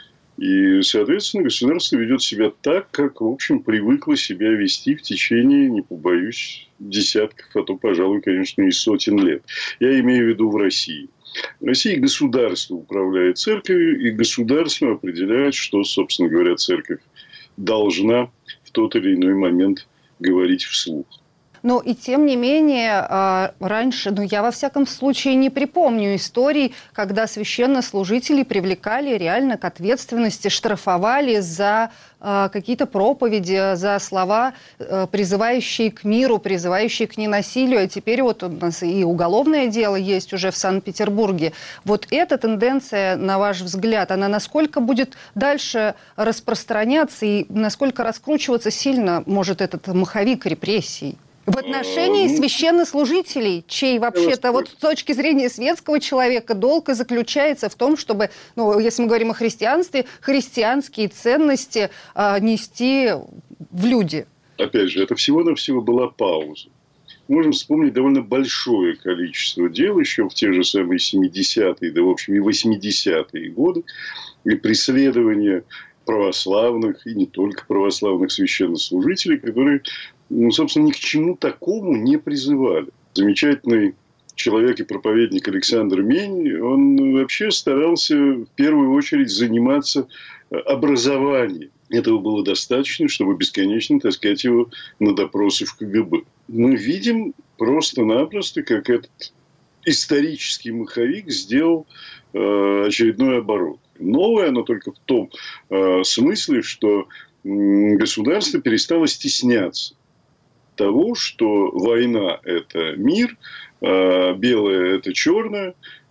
И, соответственно, государство ведет себя так, как, в общем, привыкло себя вести в течение, не побоюсь, десятков, а то, пожалуй, конечно, и сотен лет. Я имею в виду в России. В России государство управляет церковью, и государство определяет, что, собственно говоря, церковь должна в тот или иной момент говорить вслух. Но и тем не менее, раньше, я во всяком случае не припомню историй, когда священнослужителей привлекали реально к ответственности, штрафовали за какие-то проповеди, за слова, призывающие к миру, призывающие к ненасилию. А теперь вот у нас и уголовное дело есть уже в Санкт-Петербурге. Вот эта тенденция, на ваш взгляд, она насколько будет дальше распространяться и насколько раскручиваться сильно может этот маховик репрессий? В отношении священнослужителей, чей вообще-то вот с точки зрения светского человека долг и заключается в том, чтобы, если мы говорим о христианстве, христианские ценности нести в люди. Опять же, это всего-навсего была пауза. Можем вспомнить довольно большое количество дел еще в те же самые 70-е, да в общем и 80-е годы, и преследования православных, и не только православных священнослужителей, которые, собственно, ни к чему такому не призывали. Замечательный человек и проповедник Александр Мень, он вообще старался в первую очередь заниматься образованием. Этого было достаточно, чтобы бесконечно таскать его на допросы в КГБ. Мы видим просто-напросто, как этот исторический маховик сделал очередной оборот. Новое оно только в том смысле, что государство перестало стесняться того, что война – это мир, белое – это черное,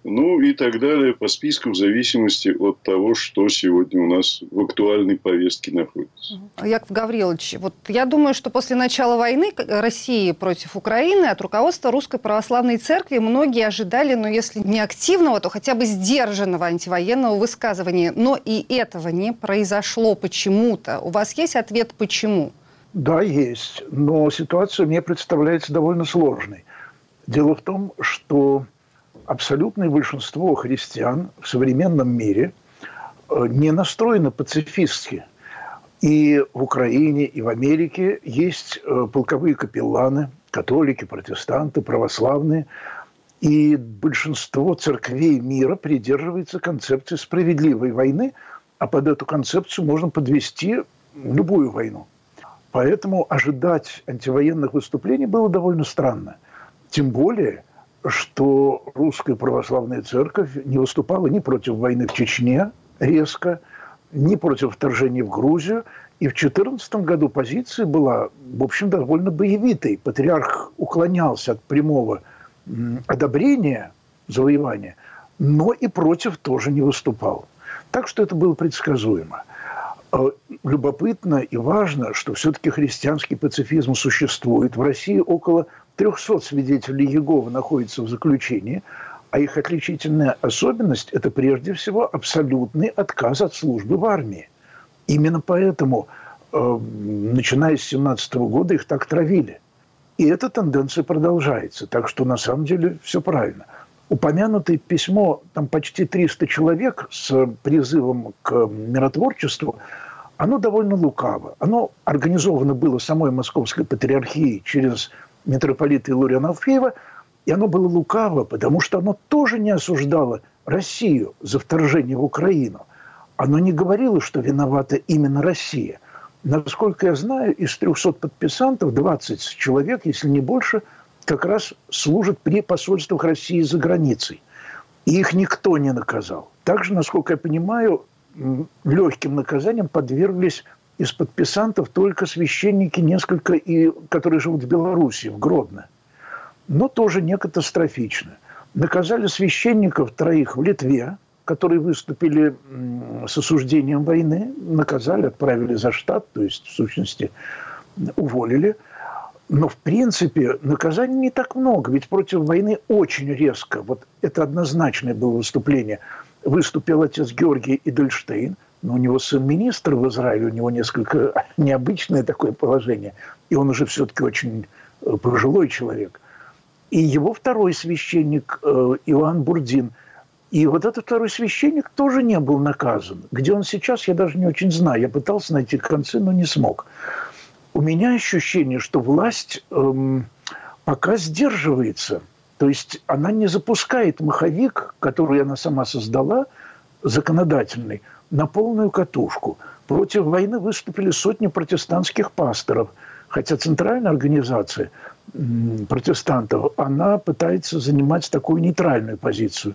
и так далее по списку в зависимости от того, что сегодня у нас в актуальной повестке находится. Яков Гаврилович, я думаю, что после начала войны России против Украины от руководства Русской Православной Церкви многие ожидали, если не активного, то хотя бы сдержанного антивоенного высказывания. Но и этого не произошло почему-то. У вас есть ответ «почему»? Да, есть. Но ситуация мне представляется довольно сложной. Дело в том, что абсолютное большинство христиан в современном мире не настроено пацифистски. И в Украине, и в Америке есть полковые капелланы, католики, протестанты, православные. И большинство церквей мира придерживается концепции справедливой войны, а под эту концепцию можно подвести любую войну. Поэтому ожидать антивоенных выступлений было довольно странно. Тем более, что Русская Православная Церковь не выступала ни против войны в Чечне резко, ни против вторжения в Грузию. И в 2014 году позиция была, в общем, довольно боевитой. Патриарх уклонялся от прямого одобрения завоевания, но и против тоже не выступал. Так что это было предсказуемо. Любопытно и важно, что все-таки христианский пацифизм существует. В России около 300 свидетелей Иеговы находятся в заключении, а их отличительная особенность – это прежде всего абсолютный отказ от службы в армии. Именно поэтому, начиная с 2017 года, их так травили. И эта тенденция продолжается, так что на самом деле все правильно. Упомянутое письмо, там почти 300 человек с призывом к миротворчеству, оно довольно лукаво. Оно организовано было самой Московской Патриархией через митрополита Илариона Алфеева, и оно было лукаво, потому что оно тоже не осуждало Россию за вторжение в Украину. Оно не говорило, что виновата именно Россия. Насколько я знаю, из 300 подписантов 20 человек, если не больше, как раз служат при посольствах России за границей. И их никто не наказал. Также, насколько я понимаю, легким наказанием подверглись из подписантов только священники несколько, которые живут в Беларуси, в Гродно. Но тоже не катастрофично. Наказали священников 3 в Литве, которые выступили с осуждением войны. Наказали, отправили за штат, то есть, в сущности, уволили. Но, в принципе, наказаний не так много. Ведь против войны очень резко, это однозначное было выступление, выступил отец Георгий Эдельштейн. Но у него сын министр в Израиле, у него несколько необычное такое положение. И он уже все-таки очень пожилой человек. И его второй священник Иоанн Бурдин. И этот второй священник тоже не был наказан. Где он сейчас, я даже не очень знаю. Я пытался найти концы, но не смог. У меня ощущение, что власть пока сдерживается. То есть она не запускает маховик, который она сама создала, законодательный, на полную катушку. Против войны выступили сотни протестантских пасторов. Хотя центральная организация протестантов, она пытается занимать такую нейтральную позицию.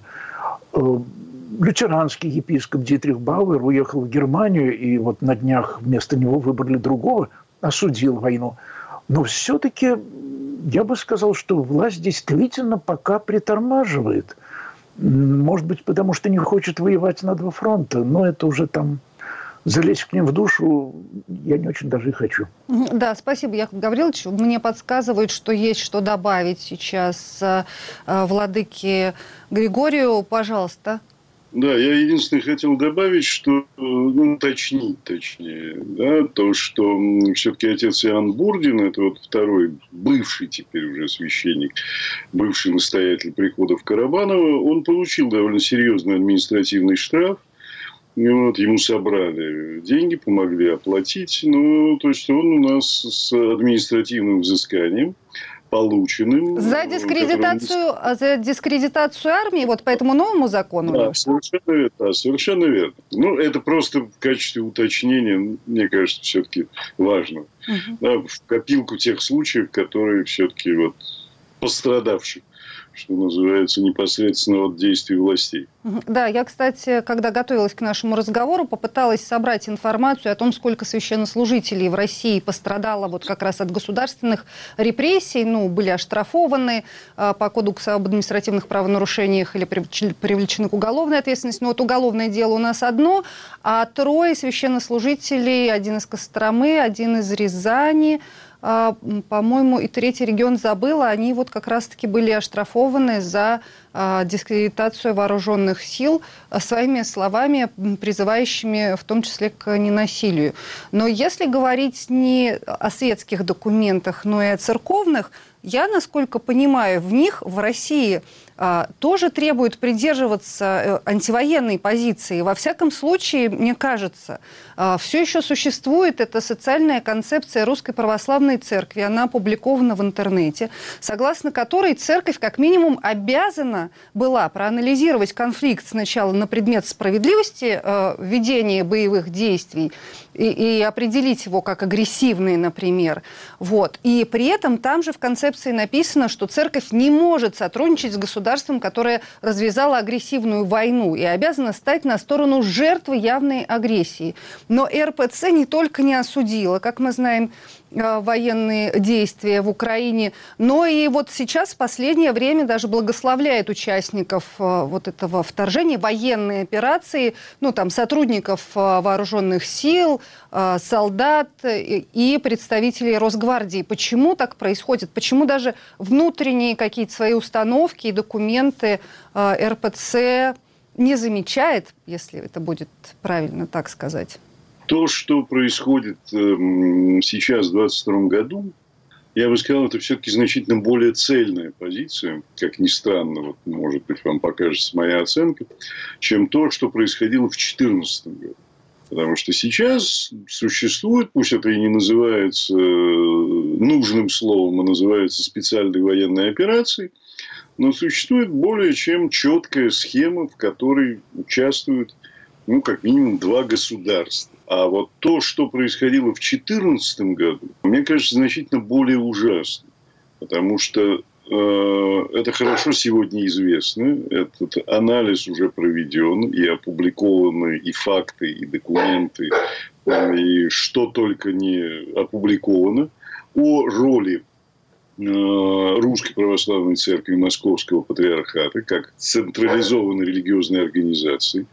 Лютеранский епископ Дитрих Бауэр уехал в Германию, и вот на днях вместо него выбрали другого, осудил войну. Но все-таки я бы сказал, что власть действительно пока притормаживает. Может быть, потому что не хочет воевать на два фронта, но это уже там... Залезть к ним в душу я не очень даже и хочу. Да, спасибо, Яков Гаврилович. Мне подсказывают, что есть что добавить сейчас владыке Григорию. Пожалуйста. Да, я единственное хотел добавить, что, точнее, да, то, что все-таки отец Иоанн Бурдин, это вот второй, бывший теперь уже священник, бывший настоятель приходов Карабанова, он получил довольно серьезный административный штраф. И вот ему собрали деньги, помогли оплатить. Ну, то есть он у нас с административным взысканием полученным. За дискредитацию армии, вот по этому новому закону? Да, совершенно верно. Ну, это просто в качестве уточнения, мне кажется, все-таки важно. Да, в копилку тех случаев, которые все-таки вот пострадавшие, что называется, непосредственно от действий властей. Да, я, кстати, когда готовилась к нашему разговору, попыталась собрать информацию о том, сколько священнослужителей в России пострадало вот как раз от государственных репрессий, были оштрафованы по Кодексу об административных правонарушениях или привлечены к уголовной ответственности. Но вот уголовное дело у нас одно, а 3 священнослужителей, один из Костромы, один из Рязани, по-моему, и 3-й регион забыла, они вот как раз-таки были оштрафованы за дискредитацию вооруженных сил своими словами, призывающими в том числе к ненасилию. Но если говорить не о светских документах, но и о церковных, я, насколько понимаю, в них в России тоже требуют придерживаться антивоенной позиции. Во всяком случае, мне кажется, все еще существует эта социальная концепция Русской Православной Церкви. Она опубликована в интернете, согласно которой церковь как минимум обязана была проанализировать конфликт сначала на предмет справедливости ведения боевых действий и определить его как агрессивный, например. Вот. И при этом там же в концепции написано, что церковь не может сотрудничать с государством, которое развязало агрессивную войну и обязана стать на сторону жертвы явной агрессии. Но РПЦ не только не осудила, как мы знаем, военные действия в Украине, но и вот сейчас в последнее время даже благословляет участников вот этого вторжения, военной операции, сотрудников вооруженных сил, солдат и представителей Росгвардии. Почему так происходит? Почему даже внутренние какие-то свои установки и документы РПЦ не замечает, если это будет правильно так сказать? То, что происходит сейчас, в 2022 году, я бы сказал, это все-таки значительно более цельная позиция, как ни странно, вот, может быть, вам покажется моя оценка, чем то, что происходило в 2014 году. Потому что сейчас существует, пусть это и не называется нужным словом, а называется специальной военной операцией, но существует более чем четкая схема, в которой участвуют, как минимум 2 государства. А вот то, что происходило в 2014 году, мне кажется, значительно более ужасно. Потому что это хорошо сегодня известно. Этот анализ уже проведен. И опубликованы и факты, и документы, и что только не опубликовано о роли Русской Православной Церкви Московского Патриархата как централизованной религиозной организации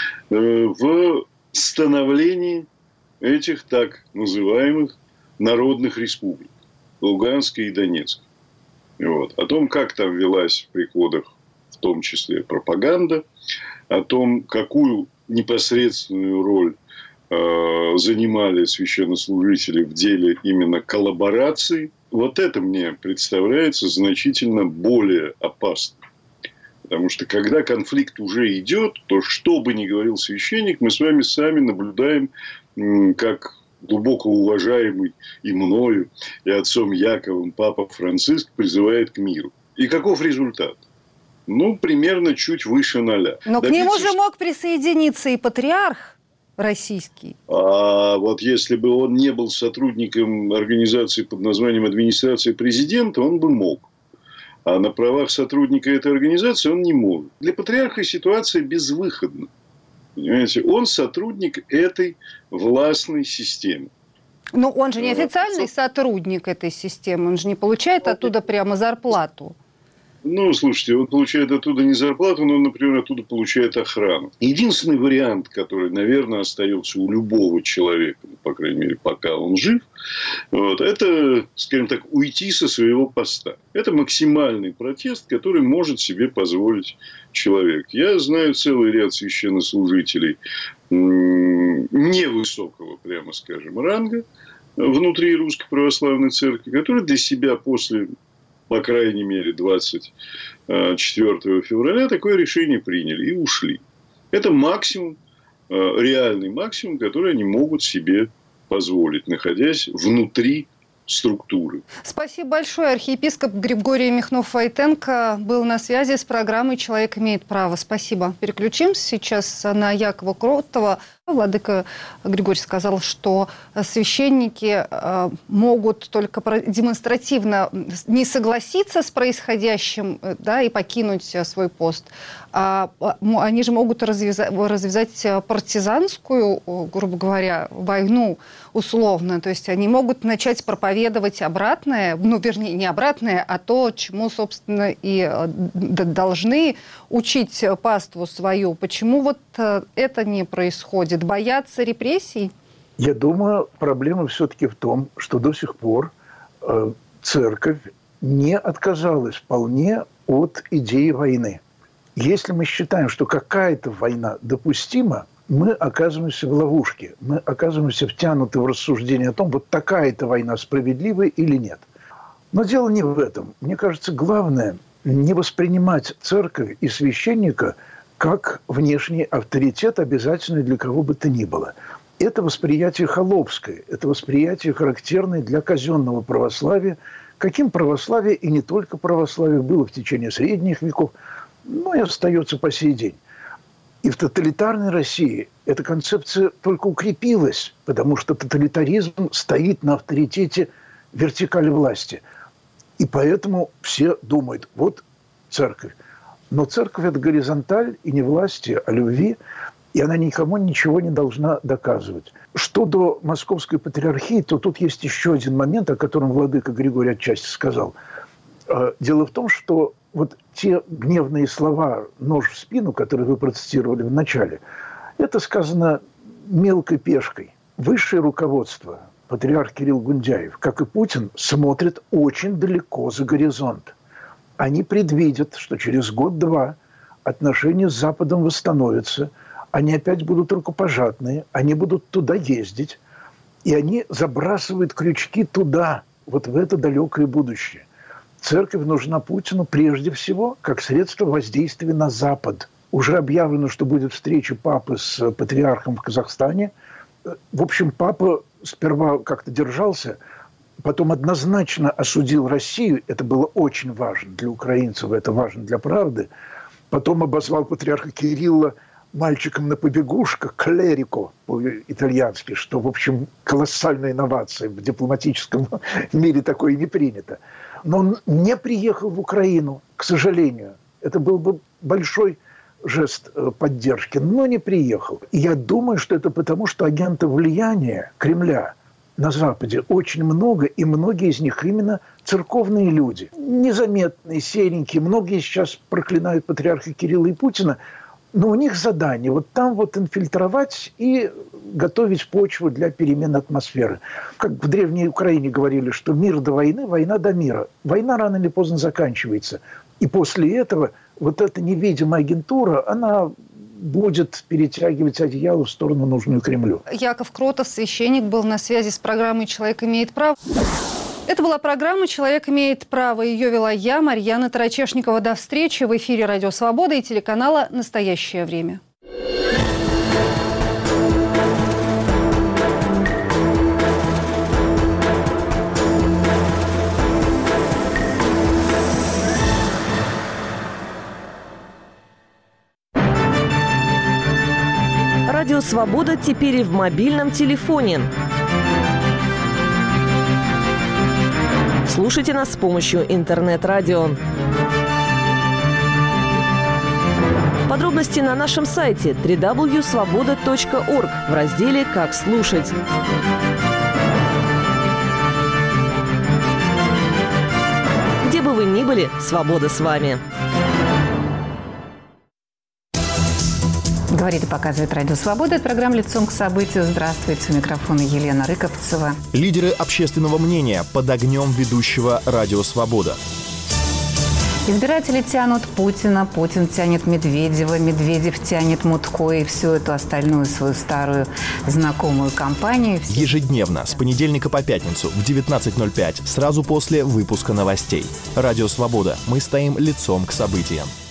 в становлении этих так называемых народных республик Луганской и Донецкой. Вот. О том, как там велась в приходах, в том числе пропаганда, о том, какую непосредственную роль занимали священнослужители в деле именно коллаборации. Вот это мне представляется значительно более опасным. Потому что, когда конфликт уже идет, то, что бы ни говорил священник, мы с вами сами наблюдаем, как глубоко уважаемый и мною, и отцом Яковом Папа Франциск призывает к миру. И каков результат? Примерно чуть выше 0. Но к нему же мог присоединиться и патриарх. российский? А вот если бы он не был сотрудником организации под названием «Администрация президента», он бы мог. А на правах сотрудника этой организации он не может. Для патриарха ситуация безвыходна. Понимаете? Он сотрудник этой властной системы. Но он же не официальный сотрудник этой системы, он же не получает оттуда прямо зарплату. Ну, слушайте, он получает оттуда не зарплату, но, например, оттуда получает охрану. Единственный вариант, который, наверное, остается у любого человека, по крайней мере, пока он жив, вот, это, скажем так, уйти со своего поста. Это максимальный протест, который может себе позволить человек. Я знаю целый ряд священнослужителей невысокого, прямо скажем, ранга внутри Русской Православной Церкви, которые для себя после, по крайней мере, 24 февраля такое решение приняли и ушли. Это максимум, реальный максимум, который они могут себе позволить, находясь внутри структуры. Спасибо большое. Архиепископ Григорий Михнов-Войтенко был на связи с программой «Человек имеет право». Спасибо. Переключимся сейчас на Якова Кротова. Владыка Григорий сказал, что священники могут только демонстративно не согласиться с происходящим, да, и покинуть свой пост. Они же могут развязать партизанскую, грубо говоря, войну условно. То есть они могут начать проповедовать обратное, ну, вернее, не обратное, а то, чему, собственно, и должны учить паству свою. Почему вот это не происходит? Боятся репрессий? Я думаю, проблема все-таки в том, что до сих пор церковь не отказалась вполне от идеи войны. Если мы считаем, что какая-то война допустима, мы оказываемся в ловушке, мы оказываемся втянуты в рассуждение о том, вот такая-то война справедливая или нет. Но дело не в этом. Мне кажется, главное не воспринимать церковь и священника как внешний авторитет, обязательный для кого бы то ни было. Это восприятие холопское, это восприятие характерное для казенного православия, каким православие и не только православие было в течение средних веков, но и остается по сей день. И в тоталитарной России эта концепция только укрепилась, потому что тоталитаризм стоит на авторитете вертикали власти. И поэтому все думают, вот церковь. Но церковь – это горизонталь и не власти, а любви, и она никому ничего не должна доказывать. Что до Московской патриархии, то тут есть еще один момент, о котором владыка Григорий отчасти сказал. Дело в том, что вот те гневные слова «нож в спину», которые вы процитировали в начале, это сказано мелкой пешкой. Высшее руководство, патриарх Кирилл Гундяев, как и Путин, смотрит очень далеко за горизонт. Они предвидят, что через год-два отношения с Западом восстановятся, они опять будут рукопожатные, они будут туда ездить, и они забрасывают крючки туда, вот в это далекое будущее. Церковь нужна Путину прежде всего как средство воздействия на Запад. Уже объявлено, что будет встреча папы с патриархом в Казахстане. В общем, папа сперва как-то держался, потом однозначно осудил Россию. Это было очень важно для украинцев, это важно для правды. Потом обозвал патриарха Кирилла мальчиком на побегушках, клерико по-итальянски, что, в общем, колоссальная инновация. В дипломатическом мире такое не принято. Но он не приехал в Украину, к сожалению. Это был бы большой жест поддержки, но не приехал. И я думаю, что это потому, что агентов влияния Кремля на Западе очень много, и многие из них именно церковные люди. Незаметные, серенькие. Многие сейчас проклинают патриарха Кирилла и Путина, но у них задание вот там вот инфильтровать и готовить почву для перемен атмосферы. Как в Древней Украине говорили, что мир до войны, война до мира. Война рано или поздно заканчивается. И после этого вот эта невидимая агентура, она будет перетягивать одеяло в сторону, нужную Кремлю. Яков Кротов, священник, был на связи с программой «Человек имеет право». Это была программа «Человек имеет право». Ее вела я, Марьяна Тарачешникова. До встречи в эфире «Радио Свобода» и телеканала «Настоящее время». Радио «Свобода» теперь и в мобильном телефоне. Слушайте нас с помощью интернет-радио. Подробности на нашем сайте www.svoboda.org в разделе «Как слушать». Где бы вы ни были, свобода с вами. Говорит и показывает Радио Свобода. Это программа «Лицом к событию». Здравствуйте. У микрофона Елена Рыковцева. Лидеры общественного мнения под огнем ведущего Радио Свобода. Избиратели тянут Путина, Путин тянет Медведева, Медведев тянет Мутко и всю эту остальную свою старую знакомую компанию. Ежедневно, с понедельника по пятницу в 19:05, сразу после выпуска новостей. Радио Свобода. Мы стоим лицом к событиям.